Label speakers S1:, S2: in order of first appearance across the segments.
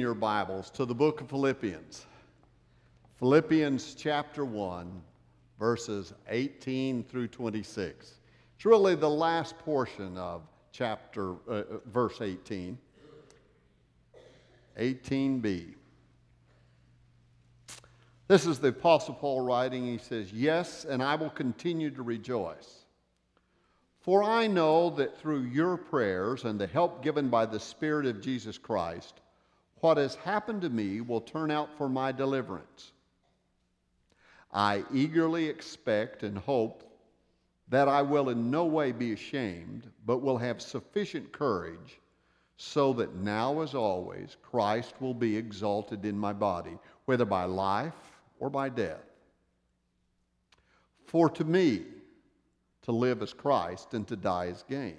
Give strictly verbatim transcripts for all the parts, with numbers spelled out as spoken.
S1: your Bibles to the book of Philippians. Philippians chapter one, verses eighteen through twenty-six. It's really the last portion of chapter, uh, verse eighteen. eighteen b. This is the Apostle Paul writing. He says, "Yes, and I will continue to rejoice. For I know that through your prayers and the help given by the Spirit of Jesus Christ, what has happened to me will turn out for my deliverance. I eagerly expect and hope that I will in no way be ashamed, but will have sufficient courage, so that now as always Christ will be exalted in my body, whether by life or by death. For to me, to live as Christ and to die as gain.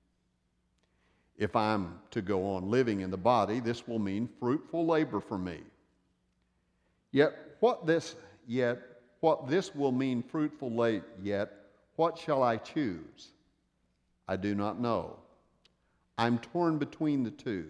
S1: If I'm to go on living in the body, this will mean fruitful labor for me. Yet what this yet what this will mean fruitful labor, yet what shall I choose? I do not know. I'm torn between the two.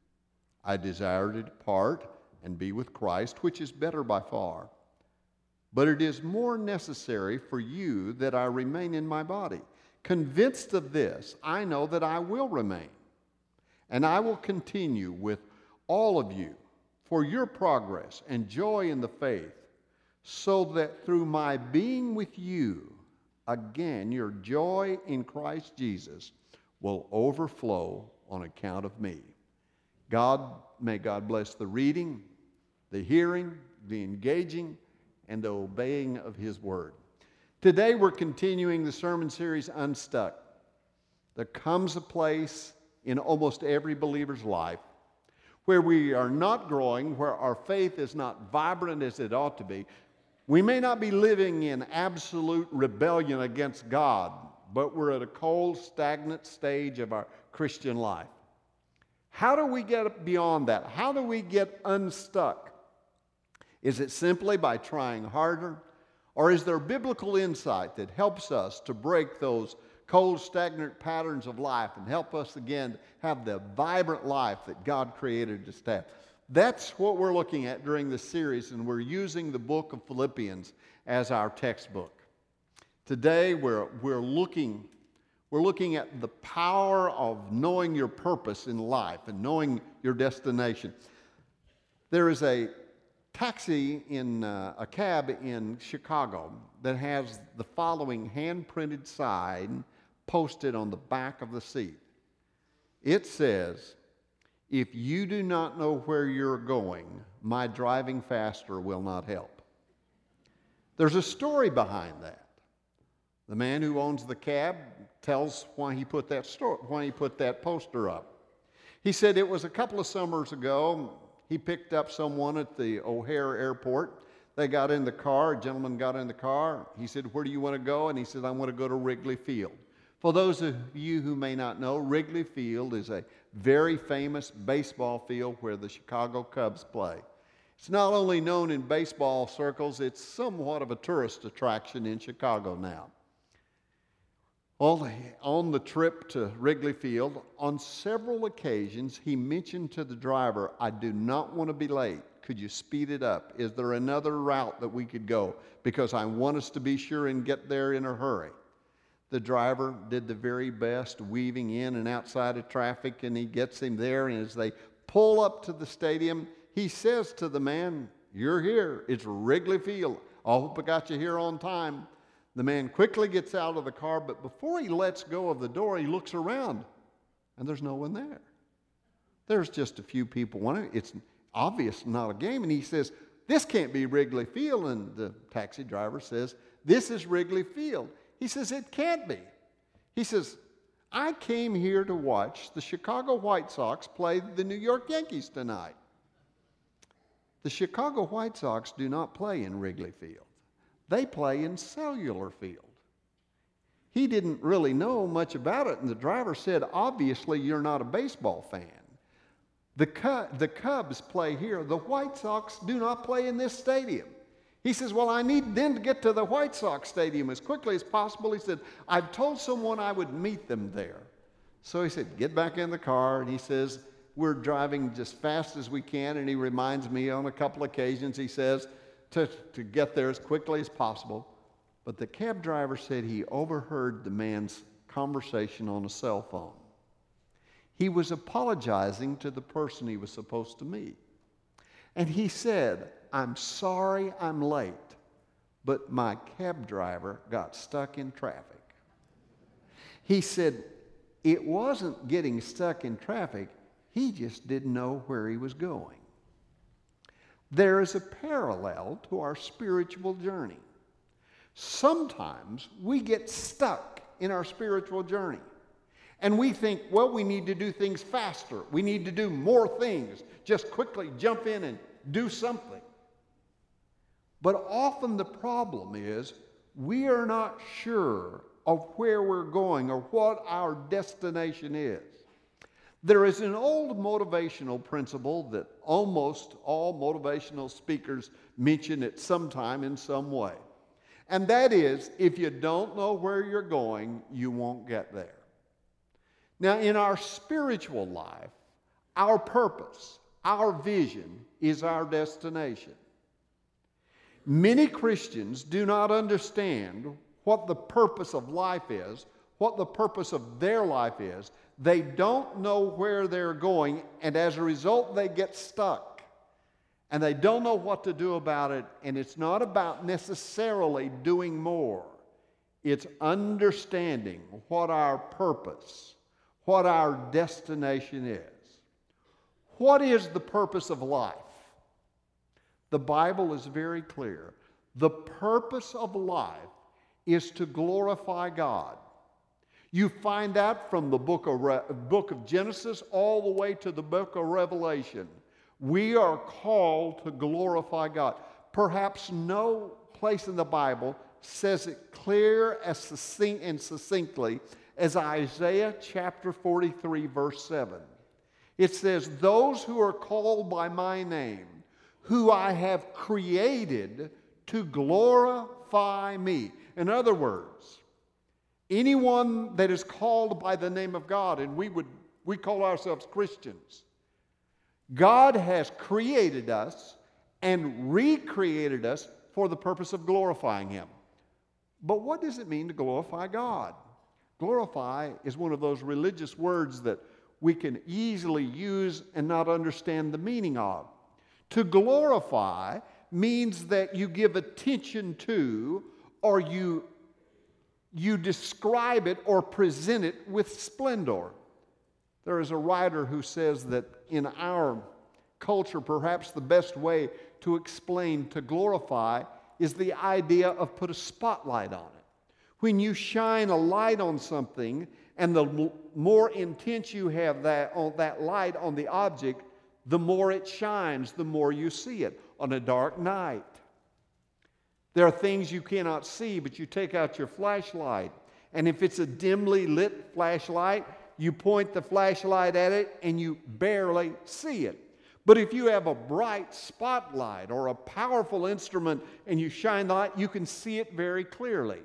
S1: I desire to depart and be with Christ, which is better by far. But it is more necessary for you that I remain in my body. Convinced of this, I know that I will remain, and I will continue with all of you for your progress and joy in the faith, so that through my being with you, again, your joy in Christ Jesus will overflow on account of me." God, may God bless the reading, the hearing, the engaging, and the obeying of His Word. Today we're continuing the sermon series, Unstuck. There comes a place in almost every believer's life where we are not growing, where our faith is not vibrant as it ought to be. We may not be living in absolute rebellion against God, but we're at a cold, stagnant stage of our Christian life. How do we get beyond that? How do we get unstuck? Is it simply by trying harder? Or is there biblical insight that helps us to break those cold, stagnant patterns of life and help us again to have the vibrant life that God created us to have? That's what we're looking at during this series, and we're using the book of Philippians as our textbook. Today we're, we're, looking, we're looking at the power of knowing your purpose in life and knowing your destination. There is a taxi in uh, a cab in Chicago that has the following hand-printed sign posted on the back of the seat. It says, "If you do not know where you're going, my driving faster will not help." There's a story behind that. The man who owns the cab tells why he put that story, why he put that poster up. He said it was a couple of summers ago. He picked up someone at the O'Hare Airport. They got in the car. A gentleman got in the car. He said, "Where do you want to go?" And he said, "I want to go to Wrigley Field." For those of you who may not know, Wrigley Field is a very famous baseball field where the Chicago Cubs play. It's not only known in baseball circles, it's somewhat of a tourist attraction in Chicago now. On the trip to Wrigley Field, on several occasions, he mentioned to the driver, "I do not want to be late. Could you speed it up? Is there another route that we could go? Because I want us to be sure and get there in a hurry." The driver did the very best, weaving in and outside of traffic, and he gets him there. And as they pull up to the stadium, he says to the man, "You're here. It's Wrigley Field. I hope I got you here on time." The man quickly gets out of the car, but before he lets go of the door, he looks around, and there's no one there. There's just a few people wondering. It's obvious not a game, and he says, "This can't be Wrigley Field." And the taxi driver says, "This is Wrigley Field." He says, "It can't be." He says, "I came here to watch the Chicago White Sox play the New York Yankees tonight." The Chicago White Sox do not play in Wrigley Field. They play in Cellular Field. He didn't really know much about it, and the driver said, "Obviously, you're not a baseball fan. The, Cub, the Cubs play here. The White Sox do not play in this stadium." He says, "Well, I need then to get to the White Sox stadium as quickly as possible." He said, "I've told someone I would meet them there." So he said, "Get back in the car," and he says, we're driving just fast as we can, and he reminds me on a couple occasions, he says, to, to get there as quickly as possible. But the cab driver said he overheard the man's conversation on a cell phone. He was apologizing to the person he was supposed to meet. And he said, "I'm sorry I'm late, but my cab driver got stuck in traffic." He said it wasn't getting stuck in traffic, he just didn't know where he was going. There is a parallel to our spiritual journey. Sometimes we get stuck in our spiritual journey. And we think, well, we need to do things faster. We need to do more things. Just quickly jump in and do something. But often the problem is we are not sure of where we're going or what our destination is. There is an old motivational principle that almost all motivational speakers mention at some time in some way. And that is, if you don't know where you're going, you won't get there. Now, in our spiritual life, our purpose, our vision is our destination. Many Christians do not understand what the purpose of life is, what the purpose of their life is. They don't know where they're going, and as a result, they get stuck. And they don't know what to do about it, and it's not about necessarily doing more. It's understanding what our purpose, what our destination is. What is the purpose of life? The Bible is very clear. The purpose of life is to glorify God. You find out from the book of, Re- book of Genesis all the way to the book of Revelation. We are called to glorify God. Perhaps no place in the Bible says it clear as succinct and succinctly as Isaiah chapter forty-three, verse seven. It says, "Those who are called by my name, who I have created to glorify me." In other words, anyone that is called by the name of God, and we would we call ourselves Christians, God has created us and recreated us for the purpose of glorifying Him. But what does it mean to glorify God? Glorify is one of those religious words that we can easily use and not understand the meaning of. To glorify means that you give attention to, or you, you describe it or present it with splendor. There is a writer who says that in our culture, perhaps the best way to explain to glorify is the idea of put a spotlight on it. When you shine a light on something, and the more intense you have that, on that light on the object, the more it shines, the more you see it. On a dark night, there are things you cannot see, but you take out your flashlight, and if it's a dimly lit flashlight, you point the flashlight at it and you barely see it. But if you have a bright spotlight or a powerful instrument and you shine the light, you can see it very clearly.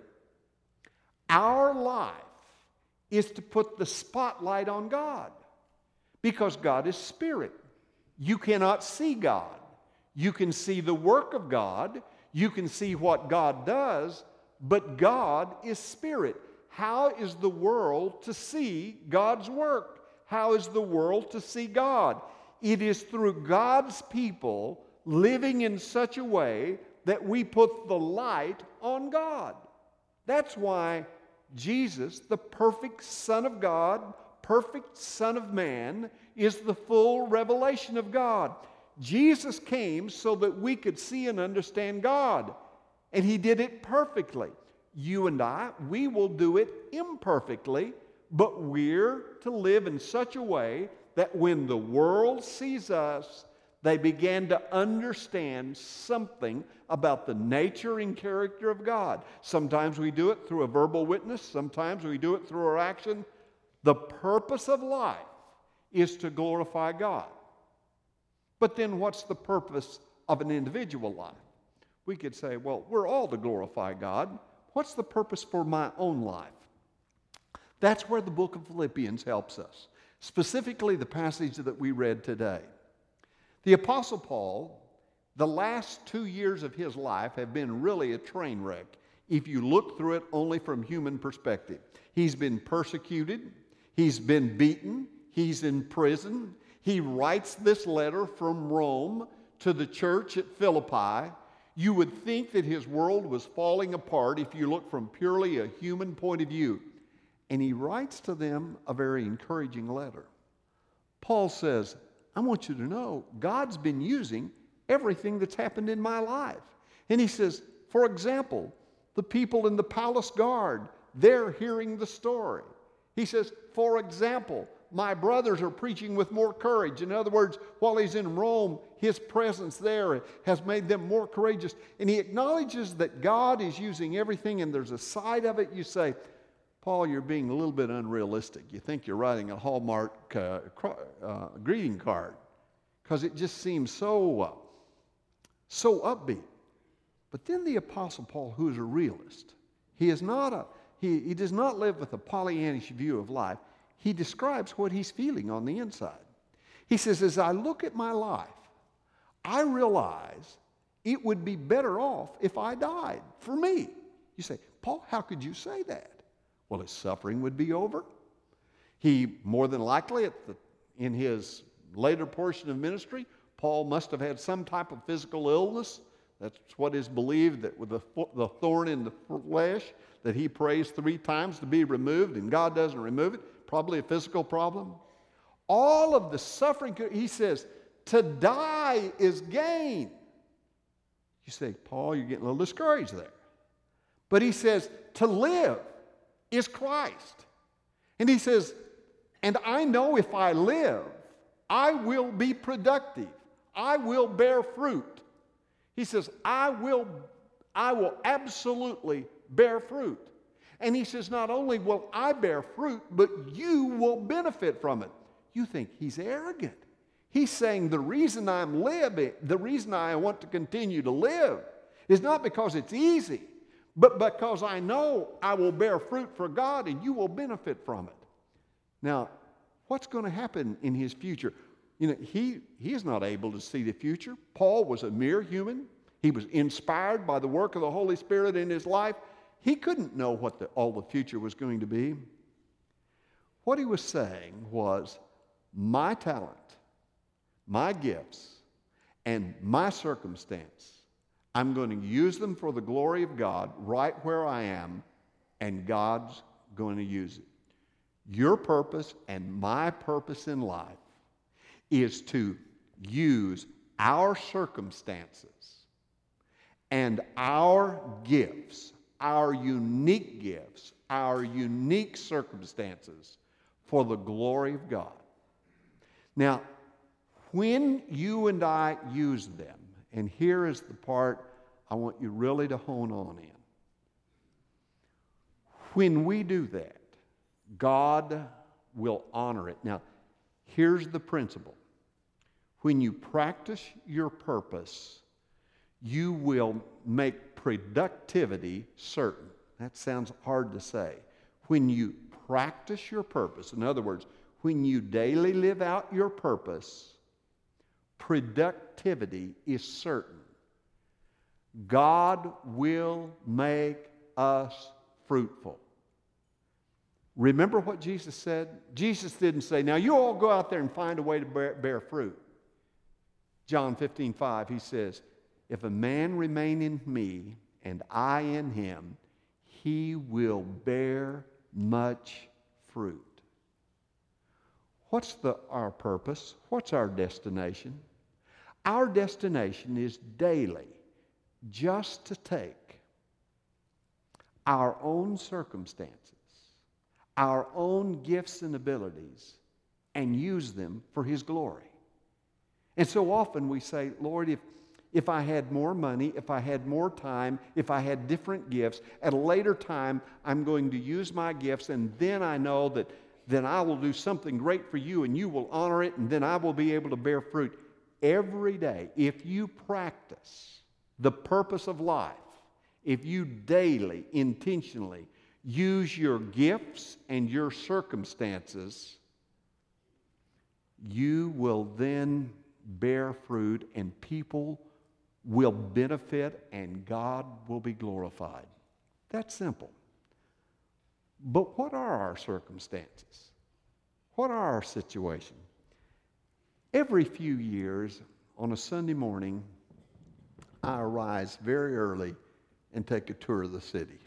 S1: Our life is to put the spotlight on God, because God is spirit. You cannot see God. You can see the work of God. You can see what God does, but God is spirit. How is the world to see God's work? How is the world to see God? It is through God's people living in such a way that we put the light on God. That's why Jesus, the perfect Son of God, perfect Son of Man, is the full revelation of God. Jesus came so that we could see and understand God, and He did it perfectly. You and I, we will do it imperfectly, but we're to live in such a way that when the world sees us, they begin to understand something about the nature and character of God. Sometimes we do it through a verbal witness. Sometimes we do it through our action. The purpose of life is to glorify God. But then what's the purpose of an individual life? We could say, well, we're all to glorify God. What's the purpose for my own life? That's where the book of Philippians helps us. specifically the passage that we read today. The Apostle Paul, the last two years of his life have been really a train wreck if you look through it only from human perspective. He's been persecuted, he's been beaten, he's in prison. He writes this letter from Rome to the church at Philippi. You would think that his world was falling apart if you look from purely a human point of view. And he writes to them a very encouraging letter. Paul says, I want you to know God's been using everything that's happened in my life. And he says, for example, the people in the palace guard, they're hearing the story. He says, for example, my brothers are preaching with more courage. In other words, while he's in Rome, his presence there has made them more courageous. And he acknowledges that God is using everything, and there's a side of it you say, Paul, you're being a little bit unrealistic. You think you're writing a Hallmark uh, uh, greeting card because it just seems so, uh, so upbeat. But then the Apostle Paul, who is a realist, he is not a he, he does not live with a Pollyannish view of life. He describes what he's feeling on the inside. He says, as I look at my life, I realize it would be better off if I died for me. You say, Paul, how could you say that? Well, his suffering would be over. He, more than likely, at the, in his later portion of ministry, Paul must have had some type of physical illness. That's what is believed, that with the, the thorn in the flesh, that he prays three times to be removed, and God doesn't remove it. Probably a physical problem. All of the suffering, he says, to die is gain. You say, Paul, you're getting a little discouraged there. But he says, to live is Christ. And he says, and I know if I live, I will be productive. I will bear fruit. He says, I will, I will absolutely bear fruit. And he says, not only will I bear fruit, but you will benefit from it. You think he's arrogant. He's saying the reason I'm living, the reason I want to continue to live is not because it's easy, but because I know I will bear fruit for God and you will benefit from it. Now, what's going to happen in his future? You know, he, he is not able to see the future. Paul was a mere human. He was inspired by the work of the Holy Spirit in his life. He couldn't know what the, all the future was going to be. What he was saying was, my talent, my gifts, and my circumstance, I'm going to use them for the glory of God right where I am, and God's going to use it. Your purpose and my purpose in life is to use our circumstances and our gifts, our unique gifts, our unique circumstances for the glory of God. Now, when you and I use them, and here is the part I want you really to hone on in. When we do that, God will honor it. Now, here's the principle. When you practice your purpose, you will make productivity certain. That sounds hard to say. When you practice your purpose, in other words, when you daily live out your purpose, productivity is certain. God will make us fruitful. Remember what Jesus said? Jesus didn't say, now you all go out there and find a way to bear, bear fruit. John fifteen five, he says, if a man remain in me and I in him, he will bear much fruit. What's the, our purpose? What's our destination? Our destination is daily just to take our own circumstances, our own gifts and abilities, and use them for His glory. And so often we say, Lord, if, if I had more money, if I had more time, if I had different gifts, at a later time I'm going to use my gifts, and then I know that then I will do something great for you and you will honor it, and then I will be able to bear fruit. Every day, if you practice the purpose of life, if you daily, intentionally use your gifts and your circumstances you will then bear fruit and people will benefit and God will be glorified. That's simple. But what are our circumstances? What are our situation? Every few years, on a Sunday morning, I arise very early and take a tour of the city.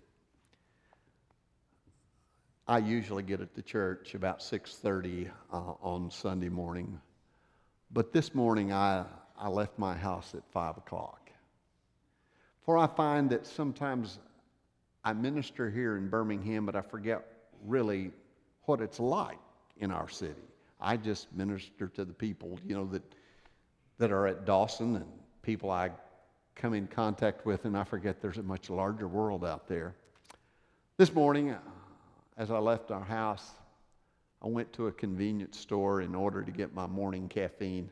S1: I usually get at the church about six thirty uh, on Sunday morning. But this morning, I, I left my house at five o'clock. For I find that sometimes I minister here in Birmingham, but I forget really what it's like in our city. I just minister to the people, you know, that that are at Dawson and people I come in contact with, and I forget there's a much larger world out there. This morning, as I left our house, I went to a convenience store in order to get my morning caffeine.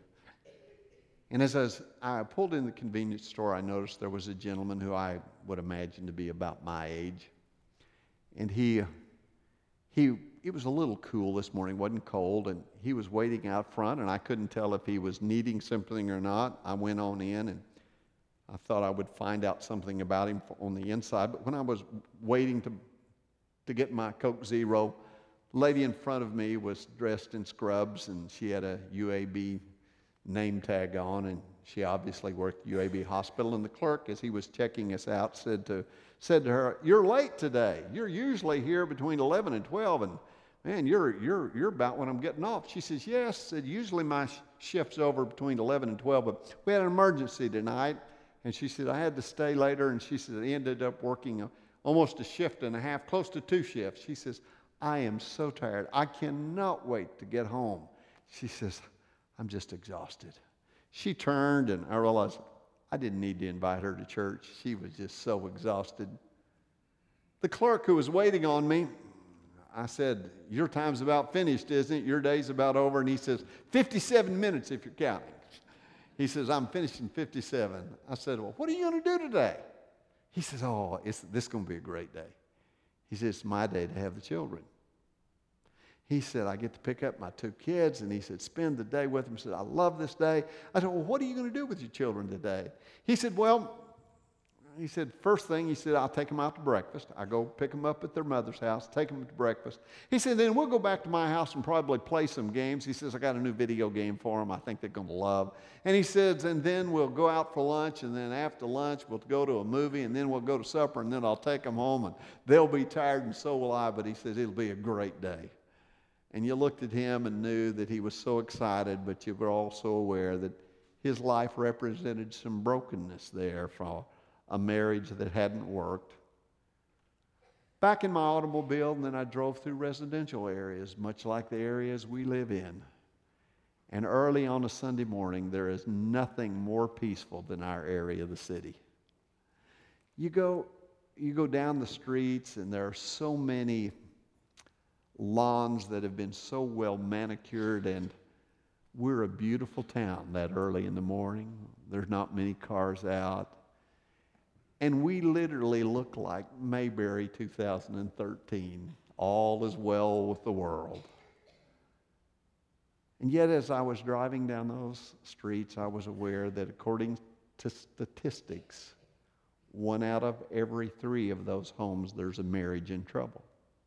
S1: And as I, was, I pulled in the convenience store, I noticed there was a gentleman who I would imagine to be about my age. And he, he, it was a little cool this morning, wasn't cold, and he was waiting out front, and I couldn't tell if he was needing something or not. I went on in, and I thought I would find out something about him on the inside. But when I was waiting to to get my Coke Zero, the lady in front of me was dressed in scrubs, and she had a U A B name tag on, and she obviously worked at U A B Hospital. And the clerk, as he was checking us out, said to said to her, "You're late today. You're usually here between eleven and twelve, and man, you're you're you're about when I'm getting off." She says, "Yes," said, "usually my shift's over between eleven and twelve, but we had an emergency tonight." And she said, "I had to stay later," and she said, "I ended up working a almost a shift and a half, close to two shifts." She says, "I am so tired. I cannot wait to get home." She says, "I'm just exhausted." She turned, and I realized I didn't need to invite her to church. She was just so exhausted. The clerk who was waiting on me, I said, "Your time's about finished, isn't it? Your day's about over." And he says, fifty-seven minutes if you're counting. He says, "I'm finished in fifty-seven. I said, "Well, what are you going to do today?" He says, "Oh, it's, this is going to be a great day." He says, "It's my day to have the children." He said, "I get to pick up my two kids," and he said, "spend the day with them." He said, "I love this day." I said, "Well, what are you going to do with your children today?" He said, "Well," he said, "first thing," he said, "I'll take them out to breakfast. I go pick them up at their mother's house, take them to breakfast." He said, "Then we'll go back to my house and probably play some games." He says, "I got a new video game for them I think they're going to love." And he says, "And then we'll go out for lunch, and then after lunch we'll go to a movie, and then we'll go to supper, and then I'll take them home, and they'll be tired, and so will I." But he says, "It'll be a great day." And you looked at him and knew that he was so excited, but you were also aware that his life represented some brokenness there for a marriage that hadn't worked. Back in my automobile, and then I drove through residential areas, much like the areas we live in. And early on a Sunday morning, there is nothing more peaceful than our area of the city. You go, you go down the streets, and there are so many lawns that have been so well manicured, and we're a beautiful town that early in the morning. There's not many cars out. And we literally look like Mayberry two thousand thirteen. All is well with the world. And yet, as I was driving down those streets, I was aware that according to statistics, one out of every three of those homes, there's a marriage in trouble.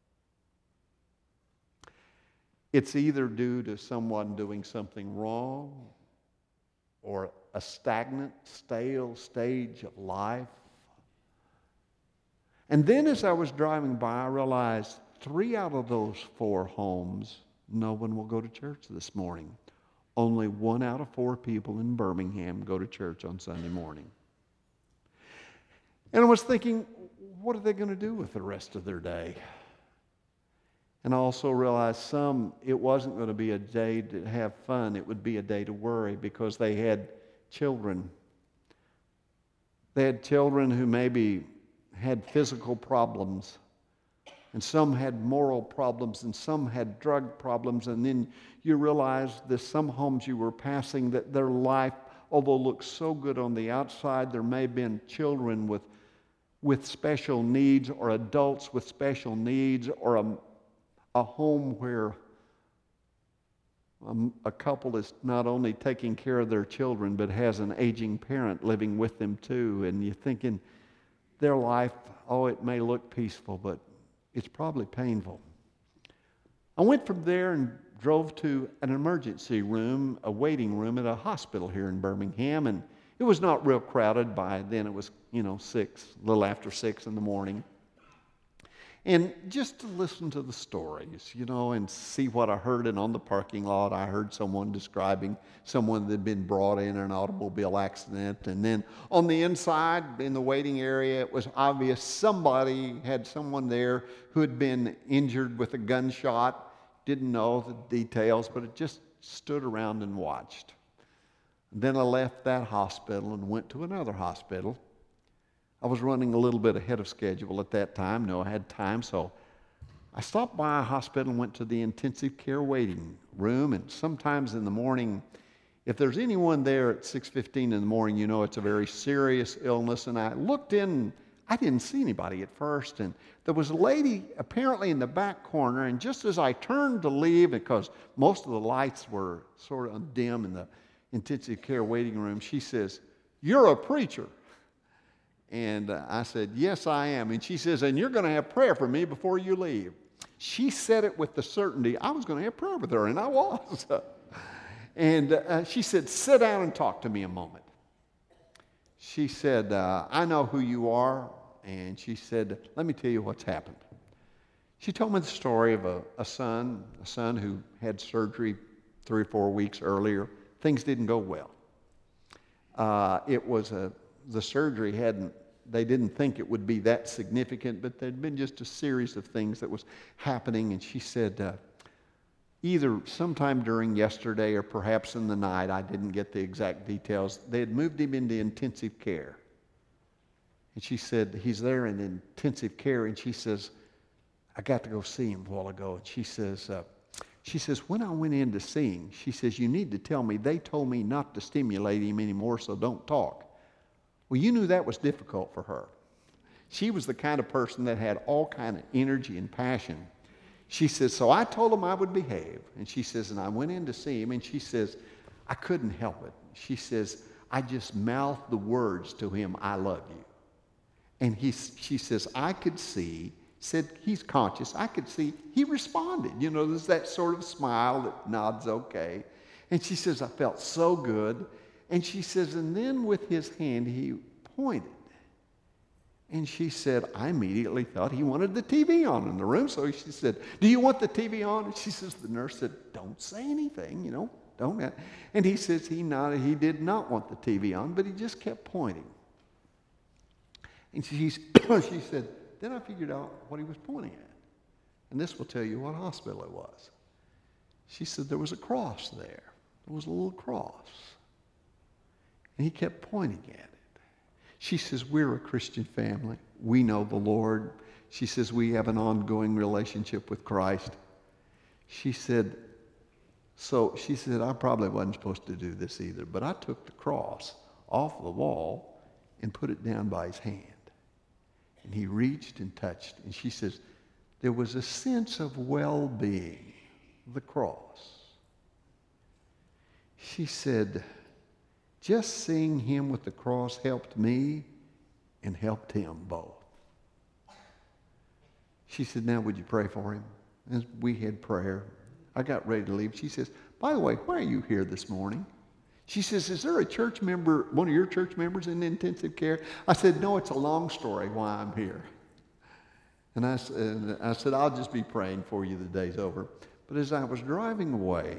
S1: It's either due to someone doing something wrong or a stagnant, stale stage of life. And then as I was driving by, I realized three out of those four homes, no one will go to church this morning. Only one out of four people in Birmingham go to church on Sunday morning. And I was thinking, what are they going to do with the rest of their day? And I also realized some, it wasn't going to be a day to have fun. It would be a day to worry because they had children. They had children who maybe had physical problems, and some had moral problems, and some had drug problems. And then you realize that some homes you were passing, that their life, although looked so good on the outside, there may have been children with, with special needs, or adults with special needs, or a a home where um, a couple is not only taking care of their children, but has an aging parent living with them too. And you're thinking, their life, oh, it may look peaceful, but it's probably painful. I went from there and drove to an emergency room, a waiting room at a hospital here in Birmingham, and it was not real crowded. By then it was, you know, six, a little after six in the morning. And just to listen to the stories, you know, and see what I heard. And on the parking lot, I heard someone describing someone that had been brought in an automobile accident. And then on the inside, in the waiting area, it was obvious somebody had someone there who had been injured with a gunshot. Didn't know the details, but it just stood around and watched. Then I left that hospital and went to another hospital. I was running a little bit ahead of schedule at that time. No, I had time, so I stopped by a hospital and went to the intensive care waiting room. And sometimes in the morning, if there's anyone there at six fifteen in the morning, you know it's a very serious illness. And I looked in, I didn't see anybody at first. And there was a lady apparently in the back corner. And just as I turned to leave, because most of the lights were sort of dim in the intensive care waiting room, she says, "You're a preacher." And uh, I said, "Yes, I am." And she says, "And you're going to have prayer for me before you leave." She said it with the certainty I was going to have prayer with her, and I was. and uh, she said, "Sit down and talk to me a moment." She said, uh, "I know who you are." And she said, "Let me tell you what's happened." She told me the story of a, a son, a son who had surgery three or four weeks earlier. Things didn't go well. Uh, it was a, the surgery hadn't, they didn't think it would be that significant, but there'd been just a series of things that was happening. And she said, uh, either sometime during yesterday or perhaps in the night, I didn't get the exact details, they had moved him into intensive care. And she said, he's there in intensive care, and she says, I got to go see him a while ago. And she says, uh, she says, when I went in to see him, she says, you need to tell me, they told me not to stimulate him anymore, so don't talk. Well, you knew that was difficult for her. She was the kind of person that had all kind of energy and passion. She says, so I told him I would behave. And she says, and I went in to see him, and she says, I couldn't help it. She says, I just mouthed the words to him, I love you. And he, she says, I could see, said he's conscious, I could see he responded. You know, there's that sort of smile that nods okay. And she says, I felt so good. And she says, and then with his hand, he pointed. And she said, I immediately thought he wanted the T V on in the room. So she said, do you want the T V on? And she says, the nurse said, don't say anything, you know, don't. And he says he nodded, he did not want the T V on, but he just kept pointing. And she, she said, then I figured out what he was pointing at. And this will tell you what hospital it was. She said there was a cross there. There was a little cross. And he kept pointing at it. She says, we're a Christian family. We know the Lord. She says, we have an ongoing relationship with Christ. She said, so she said, I probably wasn't supposed to do this either, but I took the cross off the wall and put it down by his hand. And he reached and touched. And she says, there was a sense of well-being, the cross. She said, just seeing him with the cross helped me and helped him both. She said, now would you pray for him? And we had prayer. I got ready to leave. She says, by the way, why are you here this morning? She says, is there a church member, one of your church members in intensive care? I said, no, it's a long story why I'm here. And I, and I said, I'll just be praying for you the day's over. But as I was driving away,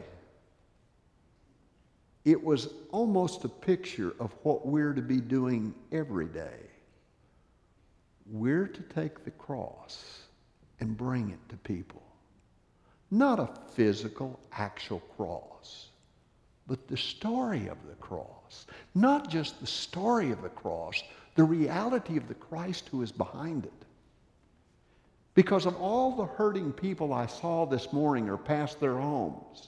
S1: it was almost a picture of what we're to be doing every day. We're to take the cross and bring it to people. Not a physical, actual cross, but the story of the cross. Not just the story of the cross, the reality of the Christ who is behind it. Because of all the hurting people I saw this morning or past their homes,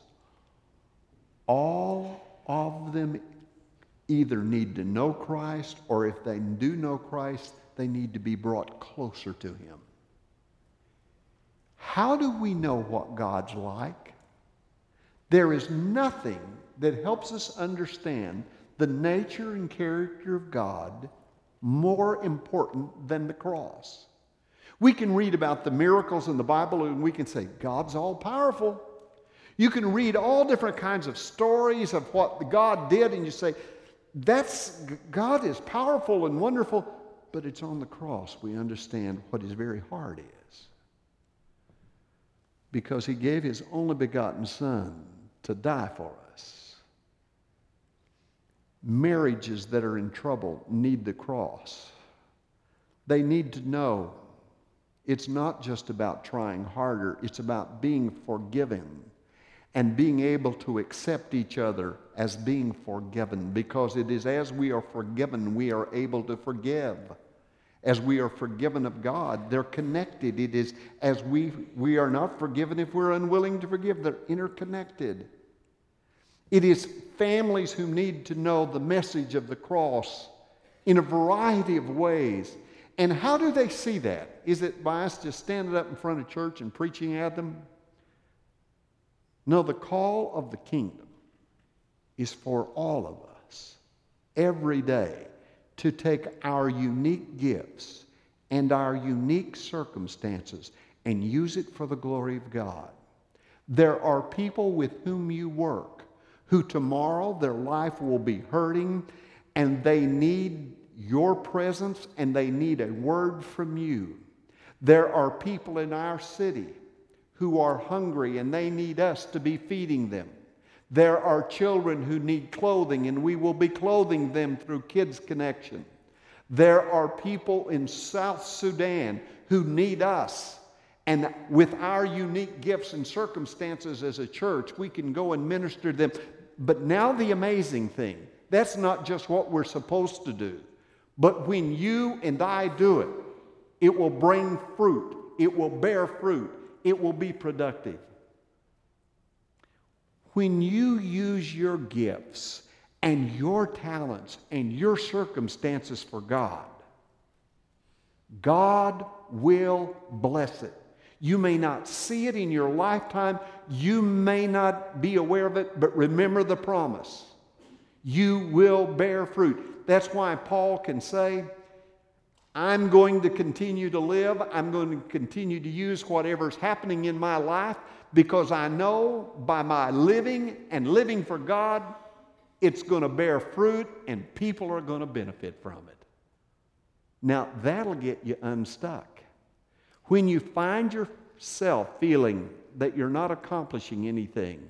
S1: all of them either need to know Christ, or if they do know Christ, they need to be brought closer to him. How do we know what God's like? There is nothing that helps us understand the nature and character of God more important than the cross. We can read about the miracles in the Bible and we can say, God's all powerful. You can read all different kinds of stories of what God did and you say, that's, God is powerful and wonderful, but it's on the cross we understand what his very heart is. Because he gave his only begotten Son to die for us. Marriages that are in trouble need the cross. They need to know it's not just about trying harder, it's about being forgiven and being able to accept each other as being forgiven, because it is as we are forgiven, we are able to forgive. As we are forgiven of God, they're connected. It is as we, we are not forgiven if we're unwilling to forgive. They're interconnected. It is families who need to know the message of the cross in a variety of ways. And how do they see that? Is it by us just standing up in front of church and preaching at them? No, the call of the kingdom is for all of us every day to take our unique gifts and our unique circumstances and use it for the glory of God. There are people with whom you work who tomorrow their life will be hurting and they need your presence and they need a word from you. There are people in our city who are hungry and they need us to be feeding them. There are children who need clothing and we will be clothing them through Kids Connection. There are people in South Sudan who need us, and with our unique gifts and circumstances as a church, we can go and minister to them. But now the amazing thing, that's not just what we're supposed to do, but when you and I do it, it will bring fruit, it will bear fruit, it will be productive. When you use your gifts and your talents and your circumstances for God, God will bless it. You may not see it in your lifetime. You may not be aware of it, but remember the promise. You will bear fruit. That's why Paul can say, I'm going to continue to live. I'm going to continue to use whatever's happening in my life because I know by my living and living for God, it's going to bear fruit and people are going to benefit from it. Now, that'll get you unstuck. When you find yourself feeling that you're not accomplishing anything,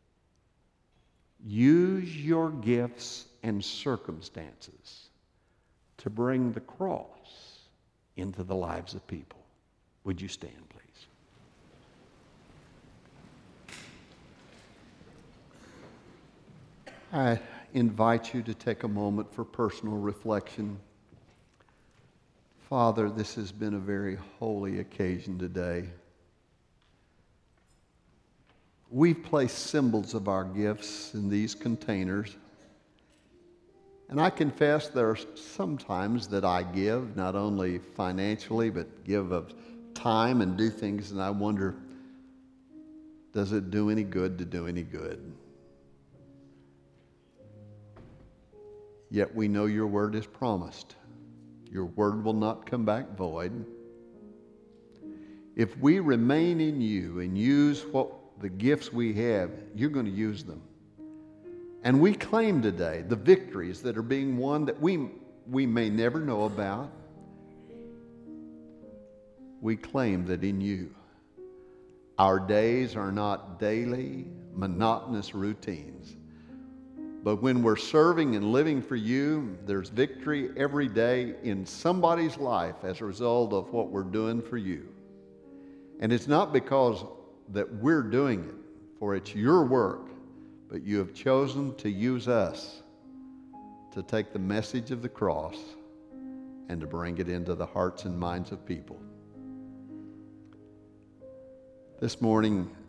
S1: use your gifts and circumstances to bring the cross into the lives of people. Would you stand, please? I invite you to take a moment for personal reflection. Father, this has been a very holy occasion today. We've placed symbols of our gifts in these containers. And I confess there are some times that I give, not only financially, but give of time and do things, and I wonder, does it do any good to do any good? Yet we know your word is promised. Your word will not come back void. If we remain in you and use what the gifts we have, you're going to use them. And we claim today the victories that are being won that we, we may never know about. We claim that in you, our days are not daily, monotonous routines. But when we're serving and living for you, there's victory every day in somebody's life as a result of what we're doing for you. And it's not because that we're doing it, for it's your work, but you have chosen to use us to take the message of the cross and to bring it into the hearts and minds of people. This morning,